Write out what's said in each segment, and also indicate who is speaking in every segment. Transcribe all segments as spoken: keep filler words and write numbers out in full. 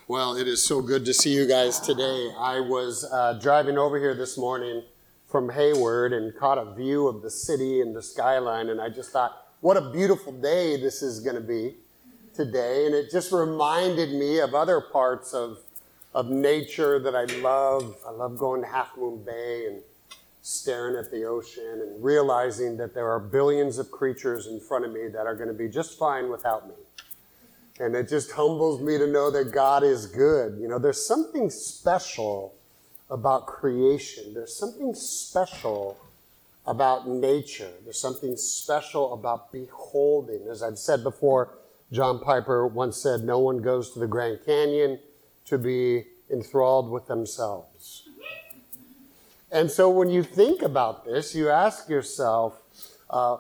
Speaker 1: Well, it is so good to see you guys today. I was uh, driving over here this morning from Hayward and caught a view of the city and the skyline, and I just thought, what a beautiful day this is going to be today. And it just reminded me of other parts of, of nature that I love. I love going to Half Moon Bay and staring at the ocean and realizing that there are billions of creatures in front of me that are going to be just fine without me. And it just humbles me to know that God is good. You know, there's something special about creation. There's something special about nature. There's something special about beholding. As I've said before, John Piper once said, no one goes to the Grand Canyon to be enthralled with themselves. And so when you think about this, you ask yourself, uh,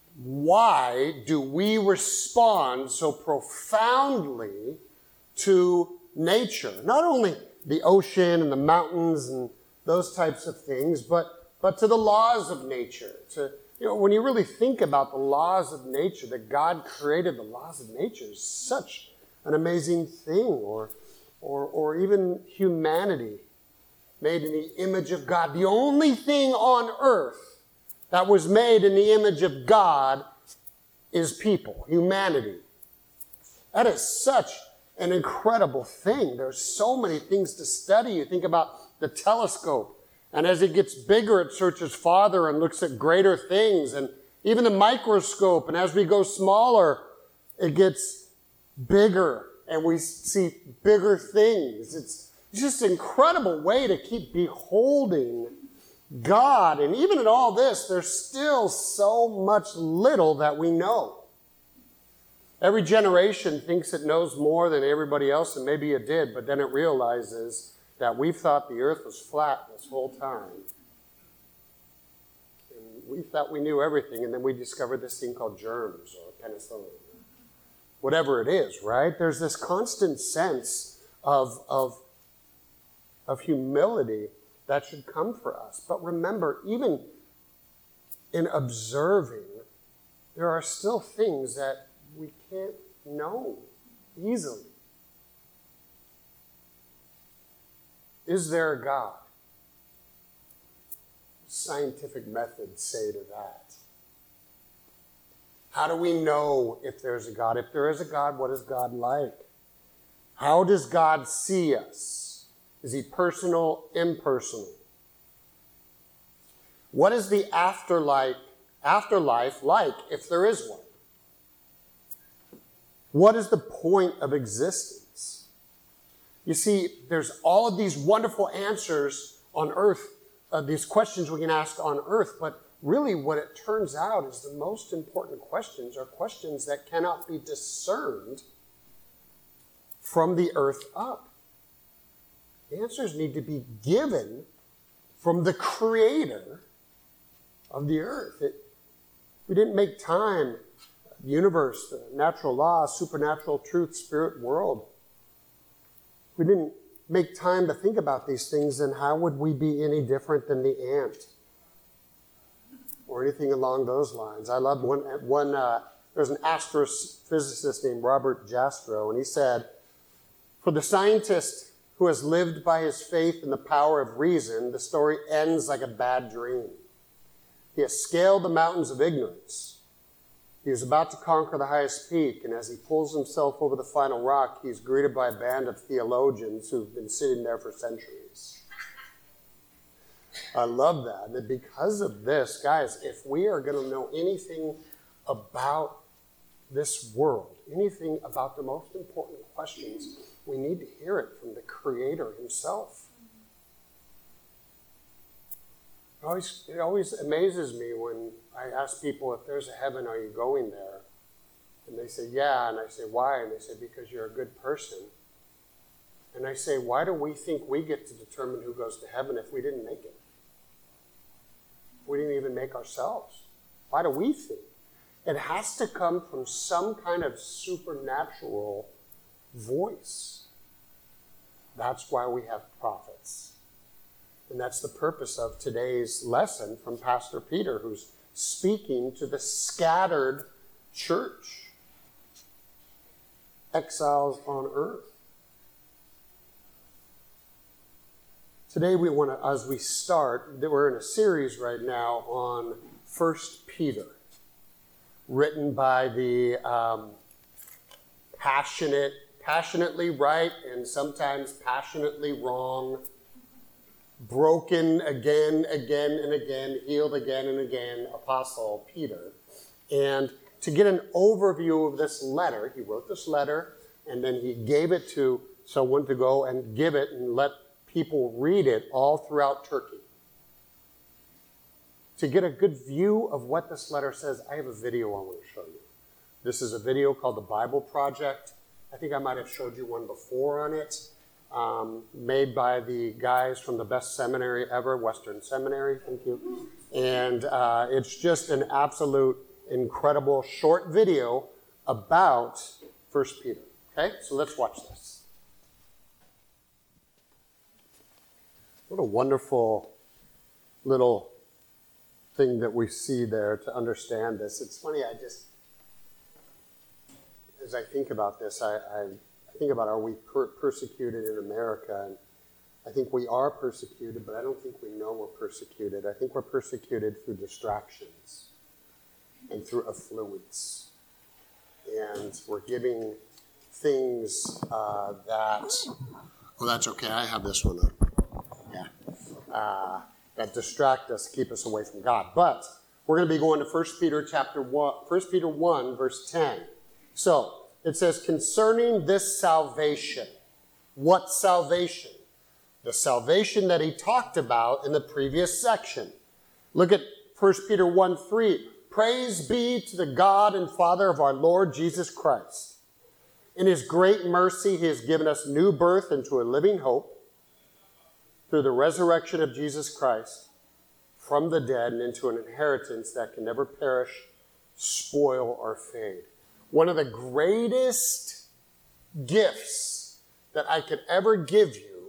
Speaker 1: why do we respond so profoundly to nature? Not only the ocean and the mountains and those types of things, but, but to the laws of nature. To, you know, when you really think about the laws of nature, that God created the laws of nature is such an amazing thing. Or, or, or even humanity made in the image of God. The only thing on earth that was made in the image of God is people, humanity. That is such an incredible thing. There's so many things to study. You think about the telescope, and as it gets bigger, it searches farther and looks at greater things, and even the microscope, and as we go smaller, it gets bigger, and we see bigger things. It's just an incredible way to keep beholding God. And even in all this, there's still so much little that we know. Every generation thinks it knows more than everybody else, and maybe it did, but then it realizes that we've thought the earth was flat this whole time. And we thought we knew everything, and then we discovered this thing called germs or penicillin. Whatever it is, right? There's this constant sense of, of, of humility that should come for us. But remember, even in observing, there are still things that we can't know easily. Is there a God? Scientific methods say to that. How do we know if there's a God? If there is a God, what is God like? How does God see us? Is he personal, impersonal? What is the afterlife, afterlife like, if there is one? What is the point of existence? You see, there's all of these wonderful answers on earth, uh, these questions we can ask on earth, but really what it turns out is the most important questions are questions that cannot be discerned from the earth up. The answers need to be given from the creator of the earth. It, we didn't make time, the universe, the natural law, supernatural truth, spirit world. We didn't make time to think about these things, then how would we be any different than the ant? Or anything along those lines. I love one, one uh, there's an astrophysicist named Robert Jastrow, and he said, for the scientist who has lived by his faith in the power of reason, the story ends like a bad dream. He has scaled the mountains of ignorance. He is about to conquer the highest peak, and as he pulls himself over the final rock, he is greeted by a band of theologians who've been sitting there for centuries. I love that. And because of this, guys, if we are going to know anything about this world, anything about the most important questions, we need to hear it from the Creator himself. It always, it always amazes me when I ask people, if there's a heaven, are you going there? And they say, yeah. And I say, why? And they say, because you're a good person. And I say, why do we think we get to determine who goes to heaven if we didn't make it? We didn't even make ourselves. Why do we think? It has to come from some kind of supernatural voice. That's why we have prophets. And that's the purpose of today's lesson from Pastor Peter, who's speaking to the scattered church, exiles on earth. Today we want to, as we start, we're in a series right now on First Peter, written by the um, passionate, passionately right and sometimes passionately wrong, broken again, again and again, healed again and again, Apostle Peter. And to get an overview of this letter, he wrote this letter and then he gave it to someone to go and give it and let people read it all throughout Turkey. To get a good view of what this letter says, I have a video I want to show you. This is a video called The Bible Project. I think I might have showed you one before on it, um, made by the guys from the best seminary ever, Western Seminary, thank you. And uh, it's just an absolute incredible short video about First Peter. Okay, so let's watch this. What a wonderful little thing that we see there to understand this. It's funny, I just, as I think about this, I, I, I think about, are we per- persecuted in America? And I think we are persecuted, but I don't think we know we're persecuted. I think we're persecuted through distractions and through affluence. And we're giving things uh, that, oh, that's okay, I have this one up. Yeah, uh, that distract us, keep us away from God. But we're going to be going to First Peter chapter one, First Peter one, verse ten. So it says, concerning this salvation. What salvation? The salvation that he talked about in the previous section. Look at First Peter one, three. Praise be to the God and Father of our Lord Jesus Christ. In his great mercy, he has given us new birth into a living hope through the resurrection of Jesus Christ from the dead and into an inheritance that can never perish, spoil, or fade. One of the greatest gifts that I could ever give you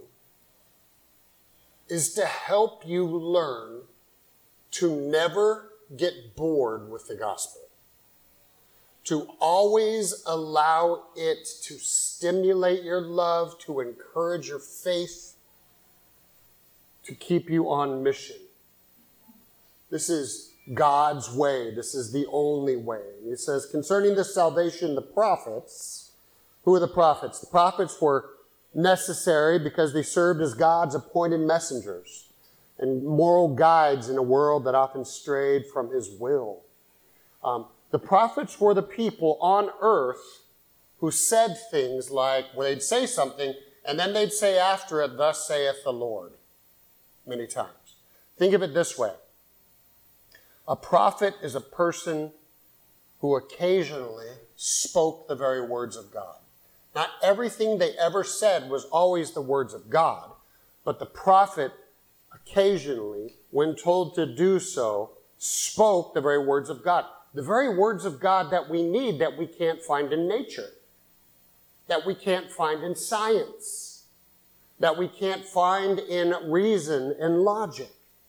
Speaker 1: is to help you learn to never get bored with the gospel. To always allow it to stimulate your love, to encourage your faith, to keep you on mission. This is God's way. This is the only way. He says, concerning this salvation, the prophets, who are the prophets? The prophets were necessary because they served as God's appointed messengers and moral guides in a world that often strayed from his will. Um, the prophets were the people on earth who said things like, well, they'd say something, and then they'd say after it, thus saith the Lord. Many times. Think of it this way. A prophet is a person who occasionally spoke the very words of God. Not everything they ever said was always the words of God, but the prophet occasionally, when told to do so, spoke the very words of God. The very words of God that we need, that we can't find in nature, that we can't find in science, that we can't find in reason and logic.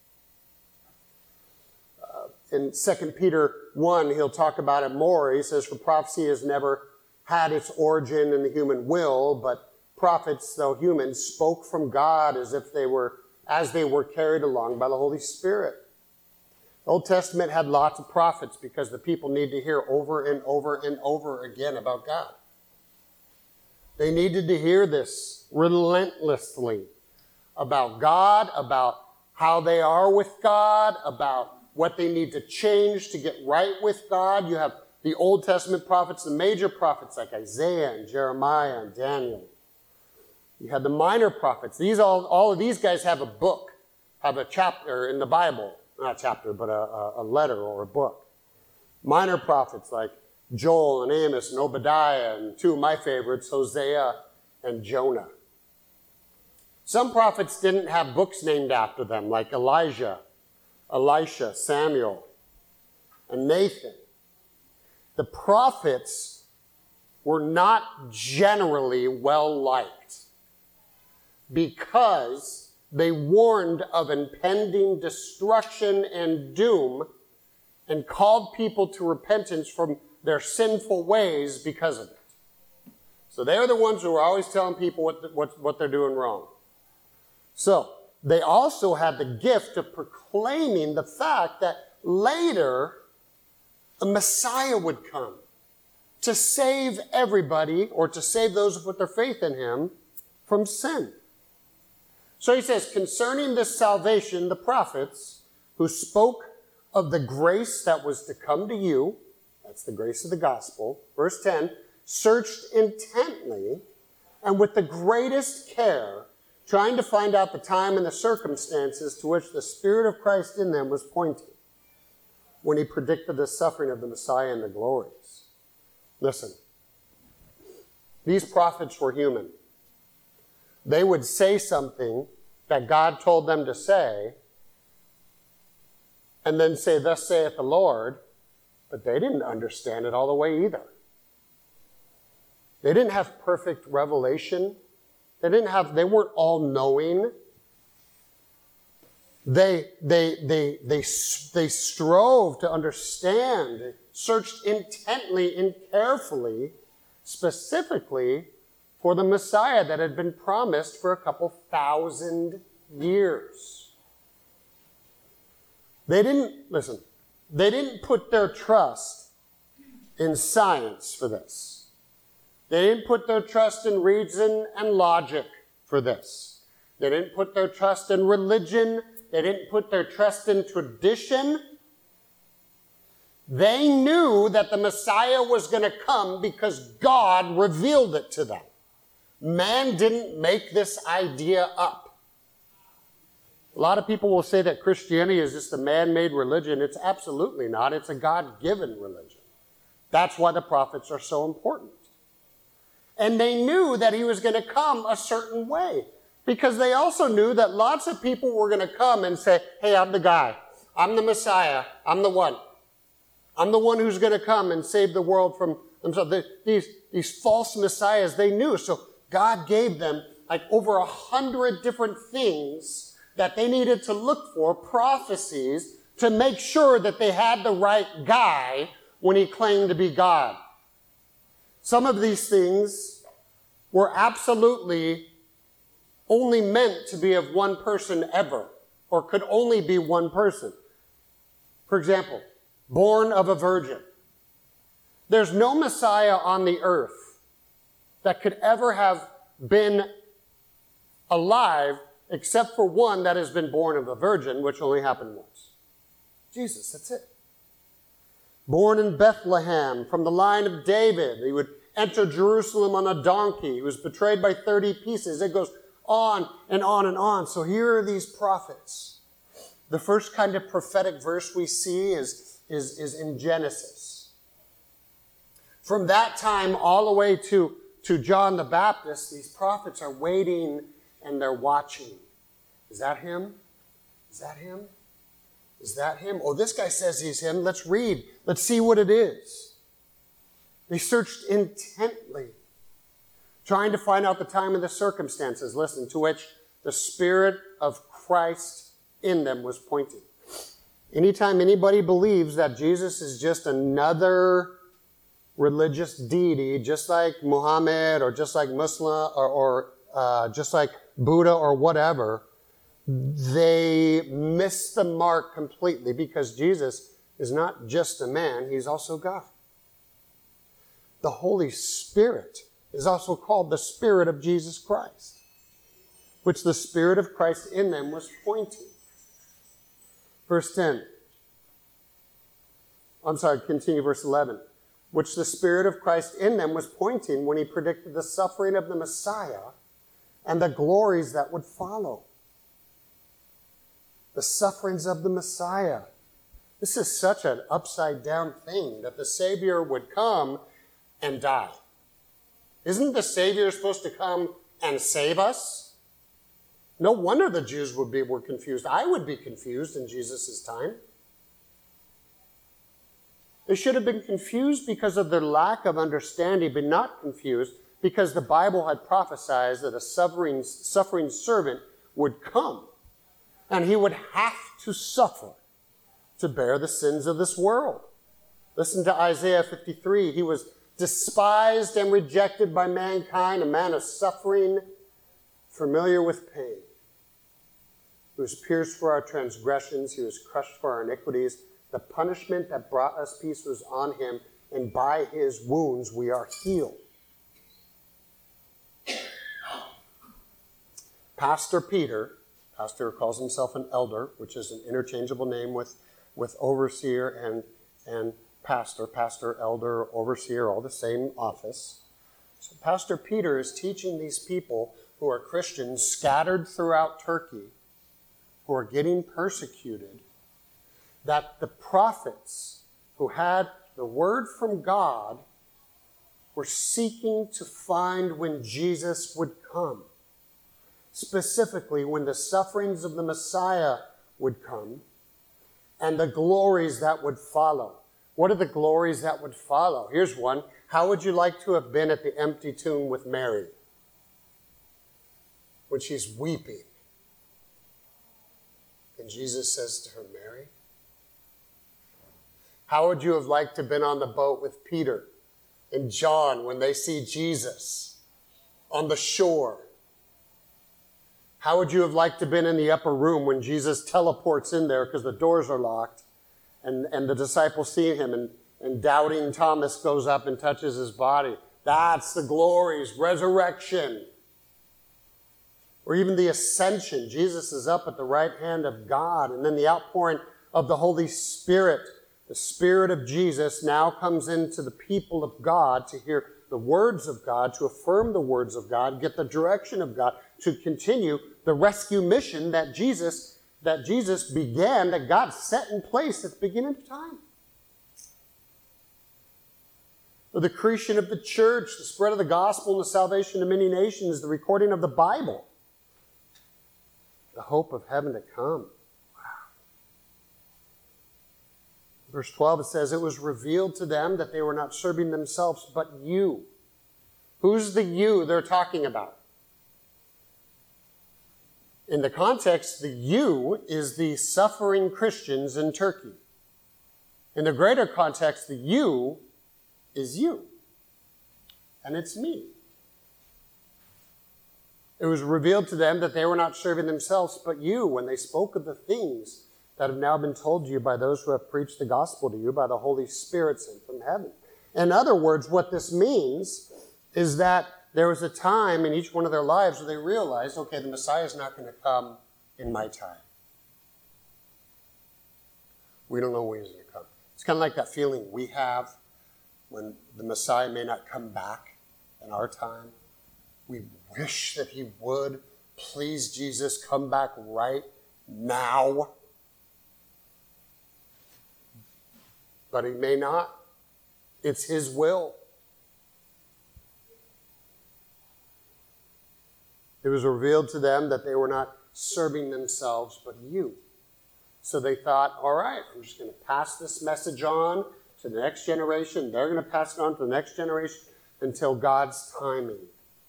Speaker 1: Uh, in Second Peter one, he'll talk about it more. He says, for prophecy has never had its origin in the human will, but prophets, though human, spoke from God as if they were, as they were carried along by the Holy Spirit. The Old Testament had lots of prophets because the people need to hear over and over and over again about God. They needed to hear this relentlessly about God, about how they are with God, about what they need to change to get right with God. You have the Old Testament prophets, the major prophets like Isaiah and Jeremiah and Daniel. You had the minor prophets. These all, all of these guys have a book, have a chapter in the Bible. Not a chapter, but a, a letter or a book. Minor prophets like Joel and Amos and Obadiah, and two of my favorites, Hosea and Jonah. Some prophets didn't have books named after them, like Elijah, Elisha, Samuel, and Nathan. The prophets were not generally well liked because they warned of impending destruction and doom and called people to repentance from their sinful ways because of it. So they're the ones who are always telling people what, what, what they're doing wrong. So they also had the gift of proclaiming the fact that later a Messiah would come to save everybody, or to save those who put their faith in him, from sin. So he says, concerning this salvation, the prophets who spoke of the grace that was to come to you, that's the grace of the gospel, verse ten, searched intently and with the greatest care, trying to find out the time and the circumstances to which the Spirit of Christ in them was pointing when he predicted the suffering of the Messiah and the glories. Listen, these prophets were human. They would say something that God told them to say, and then say, thus saith the Lord, but they didn't understand it all the way either. They didn't have perfect revelation. They didn't have, they weren't all knowing. They, they, they, they, they strove to understand, they searched intently and carefully, specifically for the Messiah that had been promised for a couple thousand years. They didn't, listen, they didn't put their trust in science for this. They didn't put their trust in reason and logic for this. They didn't put their trust in religion. They didn't put their trust in tradition. They knew that the Messiah was going to come because God revealed it to them. Man didn't make this idea up. A lot of people will say that Christianity is just a man-made religion. It's absolutely not. It's a God-given religion. That's why the prophets are so important. And they knew that he was going to come a certain way, because they also knew that lots of people were going to come and say, hey, I'm the guy. I'm the Messiah. I'm the one. I'm the one who's going to come and save the world from themselves. These, these false messiahs, they knew. So God gave them like over a hundred different things that they needed to look for, prophecies, to make sure that they had the right guy when he claimed to be God. Some of these things were absolutely only meant to be of one person ever, or could only be one person. For example, born of a virgin. There's no Messiah on the earth that could ever have been alive except for one that has been born of a virgin, which only happened once. Jesus, that's it. Born in Bethlehem, from the line of David. He would enter Jerusalem on a donkey. He was betrayed by thirty pieces. It goes on and on and on. So here are these prophets. The first kind of prophetic verse we see is, is, is in Genesis. From that time all the way to, to John the Baptist, these prophets are waiting and they're watching. Is that him? Is that him? Is that him? Oh, this guy says he's him. Let's read. Let's see what it is. They searched intently, trying to find out the time and the circumstances, listen, to which the Spirit of Christ in them was pointing. Anytime anybody believes that Jesus is just another religious deity, just like Muhammad or just like Muslim or, or uh, just like Buddha or whatever, they miss the mark completely, because Jesus is not just a man, he's also God. The Holy Spirit is also called the Spirit of Jesus Christ, which the Spirit of Christ in them was pointing. Verse ten. I'm sorry, continue verse eleven. Which the Spirit of Christ in them was pointing when he predicted the suffering of the Messiah and the glories that would follow. The sufferings of the Messiah. This is such an upside down thing, that the Savior would come and die. Isn't the Savior supposed to come and save us? No wonder the Jews would be were confused. I would be confused in Jesus' time. They should have been confused because of their lack of understanding, but not confused because the Bible had prophesied that a suffering, suffering servant would come, and he would have to suffer to bear the sins of this world. Listen to Isaiah fifty-three. He was despised and rejected by mankind, a man of suffering, familiar with pain. He was pierced for our transgressions. He was crushed for our iniquities. The punishment that brought us peace was on him, and by his wounds we are healed. Pastor Peter, pastor calls himself an elder, which is an interchangeable name with, with overseer and, and pastor. Pastor, elder, overseer, all the same office. So Pastor Peter is teaching these people who are Christians scattered throughout Turkey, who are getting persecuted, that the prophets who had the word from God were seeking to find when Jesus would come. Specifically, when the sufferings of the Messiah would come and the glories that would follow. What are the glories that would follow? Here's one. How would you like to have been at the empty tomb with Mary when she's weeping? And Jesus says to her, Mary. How would you have liked to have been on the boat with Peter and John when they see Jesus on the shore? How would you have liked to have been in the upper room when Jesus teleports in there because the doors are locked and, and the disciples see him and, and doubting Thomas goes up and touches his body? That's the glories, resurrection. Or even the ascension. Jesus is up at the right hand of God, and then the outpouring of the Holy Spirit. The Spirit of Jesus now comes into the people of God to hear the words of God, to affirm the words of God, get the direction of God, to continue the rescue mission that Jesus, that Jesus began, that God set in place at the beginning of time. The creation of the church, the spread of the gospel and the salvation of many nations, the recording of the Bible, the hope of heaven to come. Wow. Verse twelve, it says, it was revealed to them that they were not serving themselves, but you. Who's the you they're talking about? In the context, the you is the suffering Christians in Turkey. In the greater context, the you is you. And it's me. It was revealed to them that they were not serving themselves, but you, when they spoke of the things that have now been told to you by those who have preached the gospel to you by the Holy Spirit sent from heaven. In other words, what this means is that there was a time in each one of their lives where they realized, okay, the Messiah is not going to come in my time. We don't know when he's going to come. It's kind of like that feeling we have when the Messiah may not come back in our time. We wish that he would. Please, Jesus, come back right now. But he may not. It's his will. It was revealed to them that they were not serving themselves, but you. So they thought, all right, I'm just going to pass this message on to the next generation. They're going to pass it on to the next generation until God's timing.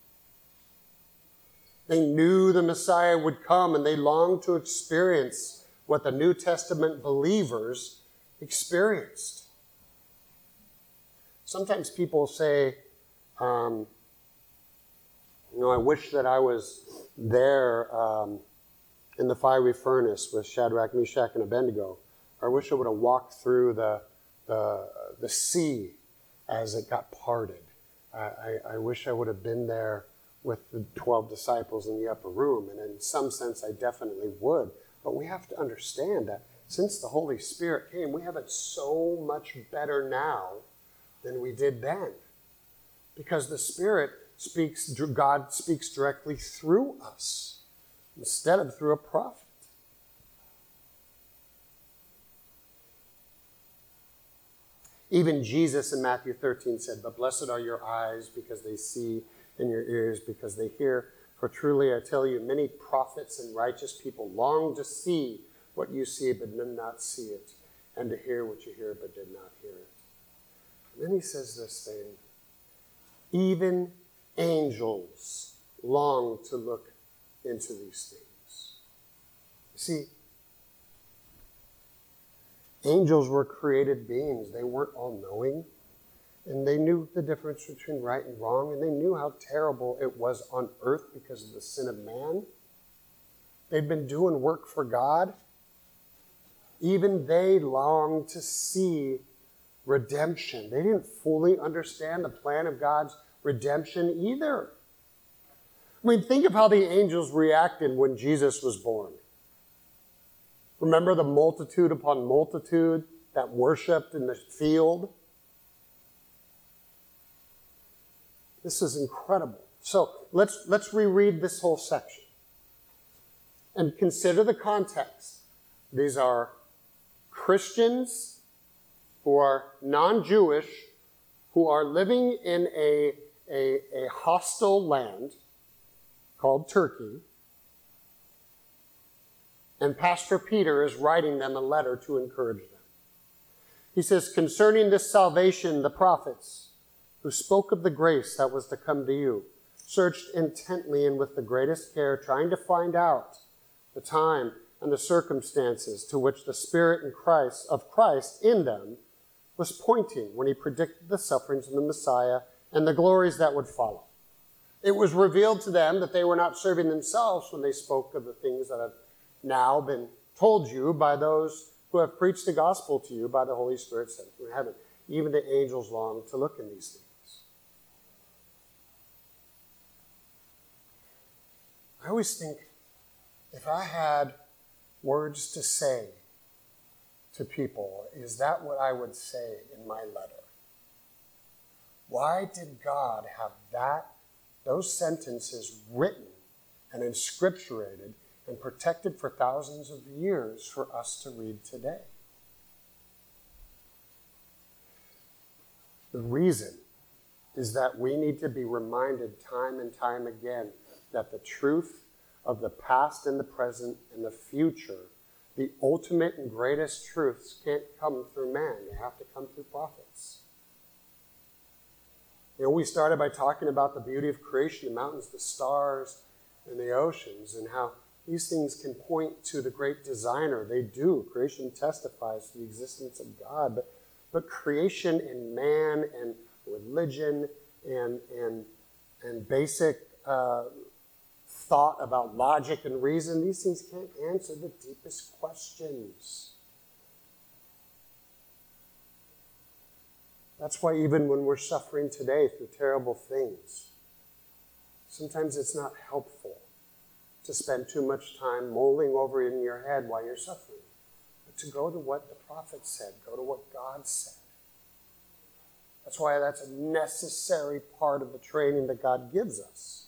Speaker 1: They knew the Messiah would come, and they longed to experience what the New Testament believers experienced. Sometimes people say, um, you know, I wish that I was there um, in the fiery furnace with Shadrach, Meshach, and Abednego. Or I wish I would have walked through the, the, the sea as it got parted. I, I, I wish I would have been there with the twelve disciples in the upper room. And in some sense, I definitely would. But we have to understand that since the Holy Spirit came, we have it so much better now than we did then. Because the Spirit speaks, God speaks directly through us instead of through a prophet. Even Jesus in Matthew thirteen said, but blessed are your eyes because they see, and your ears because they hear. For truly I tell you, many prophets and righteous people long to see what you see but did not see it, and to hear what you hear but did not hear it. And then he says this thing, even angels long to look into these things. You see, angels were created beings. They weren't all-knowing, and they knew the difference between right and wrong, and they knew how terrible it was on earth because of the sin of man. They'd been doing work for God. Even they longed to see redemption. They didn't fully understand the plan of God's redemption either. I mean, think of how the angels reacted when Jesus was born. Remember the multitude upon multitude that worshiped in the field? This is incredible. So let's, let's reread this whole section and consider the context. These are Christians who are non-Jewish, who are living in a, a, a hostile land called Turkey. And Pastor Peter is writing them a letter to encourage them. He says, concerning this salvation, the prophets who spoke of the grace that was to come to you searched intently and with the greatest care, trying to find out the time and the circumstances to which the Spirit in Christ, of Christ in them was pointing when he predicted the sufferings of the Messiah and the glories that would follow. It was revealed to them that they were not serving themselves when they spoke of the things that have now been told you by those who have preached the gospel to you by the Holy Spirit sent from heaven. Even the angels long to look in these things. I always think, if I had words to say to people, is that what I would say in my letter? Why did God have that, those sentences written and inscripturated and protected for thousands of years for us to read today? The reason is that we need to be reminded time and time again that the truth of the past and the present and the future, the ultimate and greatest truths, can't come through man. They have to come through prophets. You know, we started by talking about the beauty of creation, the mountains, the stars, and the oceans, and how these things can point to the great designer. They do. Creation testifies to the existence of God. But, but creation and man and religion and, and, and basic uh, thought about logic and reason, these things can't answer the deepest questions. That's why even when we're suffering today through terrible things, sometimes it's not helpful to spend too much time mulling over in your head while you're suffering, but to go to what the prophet said, go to what God said. That's why that's a necessary part of the training that God gives us.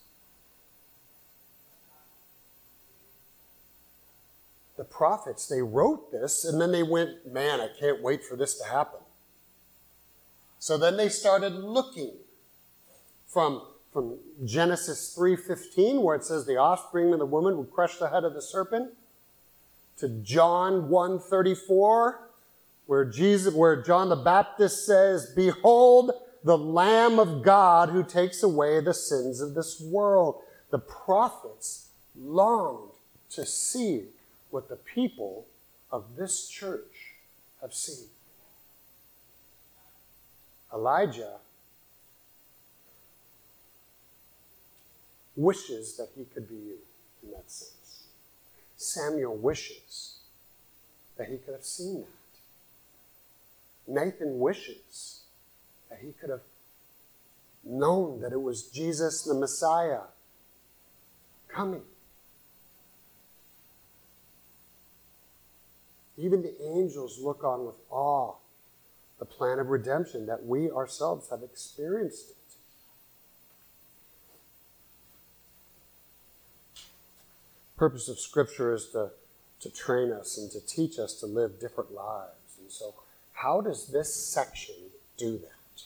Speaker 1: The prophets, they wrote this, and then they went, man, I can't wait for this to happen. So then they started looking from, from Genesis three fifteen, where it says the offspring of the woman would crush the head of the serpent, to John one thirty-four, where Jesus, where John the Baptist says, behold the Lamb of God who takes away the sins of this world. The prophets longed to see what the people of this church have seen. Elijah wishes that he could be you in that sense. Samuel wishes that he could have seen that. Nathan wishes that he could have known that it was Jesus the Messiah coming. Even the angels look on with awe the plan of redemption, that we ourselves have experienced it. The purpose of Scripture is to, to train us and to teach us to live different lives. And so, how does this section do that?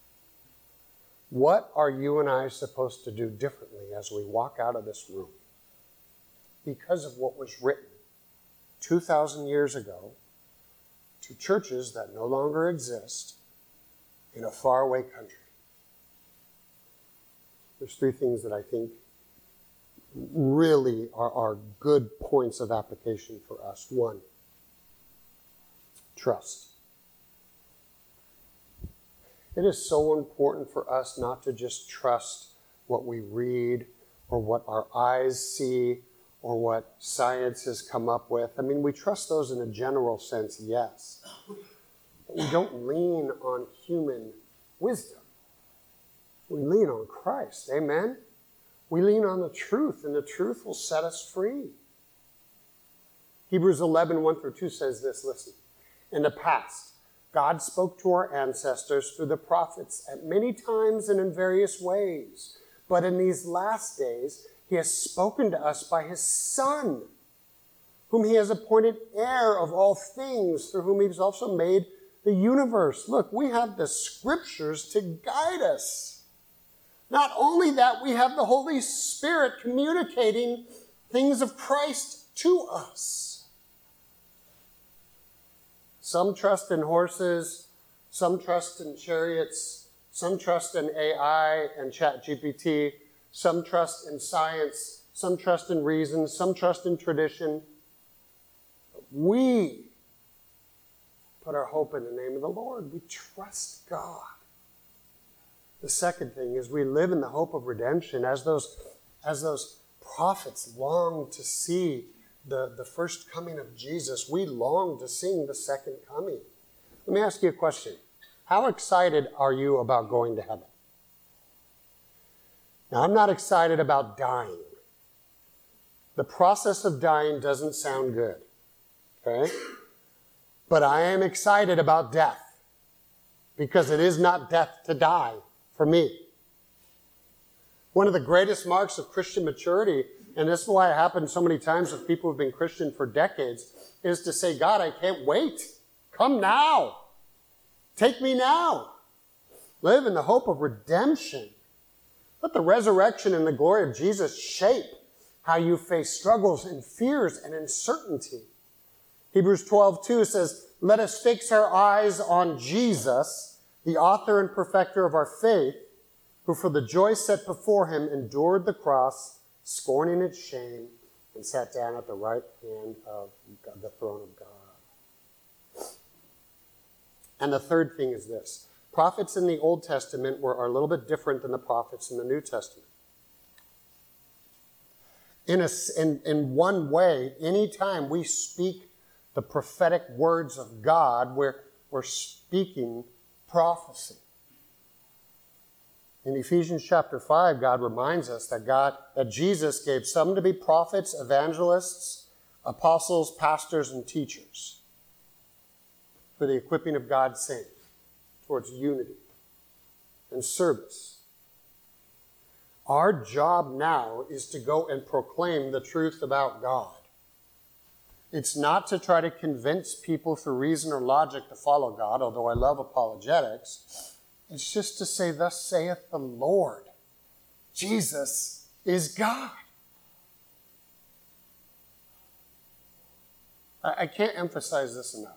Speaker 1: What are you and I supposed to do differently as we walk out of this room? Because of what was written two thousand years ago to churches that no longer exist in a faraway country. There's three things that I think really are, are good points of application for us. One, trust. It is so important for us not to just trust what we read or what our eyes see or what science has come up with. I mean, we trust those in a general sense, yes. But we don't lean on human wisdom. We lean on Christ. Amen? We lean on the truth, and the truth will set us free. Hebrews eleven, one through two says this, listen. In the past, God spoke to our ancestors through the prophets at many times and in various ways. But in these last days, he has spoken to us by his Son, whom he has appointed heir of all things, through whom he has also made the universe. Look, we have the scriptures to guide us. Not only that, we have the Holy Spirit communicating things of Christ to us. Some trust in horses, some trust in chariots, some trust in A I and ChatGPT, some trust in science, some trust in reason, some trust in tradition. But we put our hope in the name of the Lord. We trust God. The second thing is we live in the hope of redemption as those, as those prophets long to see the, the first coming of Jesus. We long to see the second coming. Let me ask you a question. How excited are you about going to heaven? Now, I'm not excited about dying. The process of dying doesn't sound good, okay? But I am excited about death because it is not death to die for me. One of the greatest marks of Christian maturity, and this is why it happens so many times with people who've been Christian for decades, is to say, God, I can't wait. Come now. Take me now. Live in the hope of redemption. Let the resurrection and the glory of Jesus shape how you face struggles and fears and uncertainty. Hebrews twelve two says, let us fix our eyes on Jesus, the author and perfecter of our faith, who for the joy set before him endured the cross, scorning its shame, and sat down at the right hand of God, the throne of God. And the third thing is this. Prophets in the Old Testament were are a little bit different than the prophets in the New Testament. In, a, in, in one way, anytime we speak the prophetic words of God, we're, we're speaking prophecy. In Ephesians chapter five, God reminds us that God, that Jesus gave some to be prophets, evangelists, apostles, pastors, and teachers for the equipping of God's saints towards unity and service. Our job now is to go and proclaim the truth about God. It's not to try to convince people through reason or logic to follow God, although I love apologetics. It's just to say, thus saith the Lord. Jesus is God. I, I can't emphasize this enough.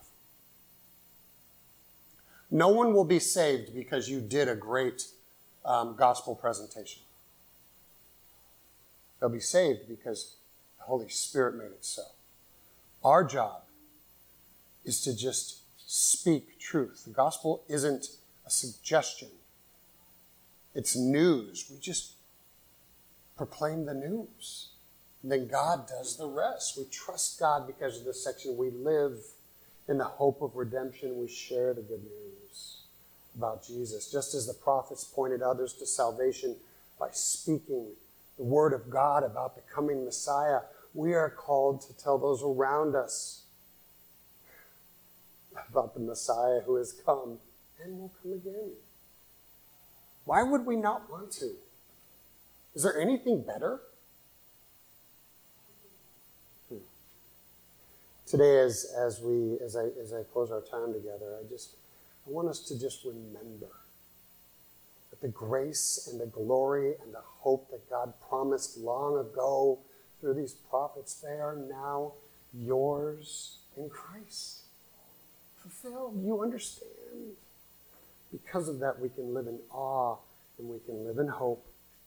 Speaker 1: No one will be saved because you did a great um, gospel presentation. They'll be saved because the Holy Spirit made it so. Our job is to just speak truth. The gospel isn't a suggestion. It's news. We just proclaim the news. And then God does the rest. We trust God because of this section. We live in the hope of redemption. We share the good news about Jesus. Just as the prophets pointed others to salvation by speaking the word of God about the coming Messiah, we are called to tell those around us about the Messiah who has come and will come again. Why would we not want to? Is there anything better? Hmm. Today, as as we as I as I close our time together, I just I want us to just remember that the grace and the glory and the hope that God promised long ago through these prophets, they are now yours in Christ. Fulfilled. You understand. Because of that, we can live in awe and we can live in hope,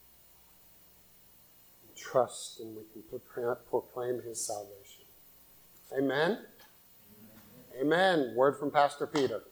Speaker 1: and trust, and we can proclaim his salvation. Amen? Amen. Amen. Word from Pastor Peter.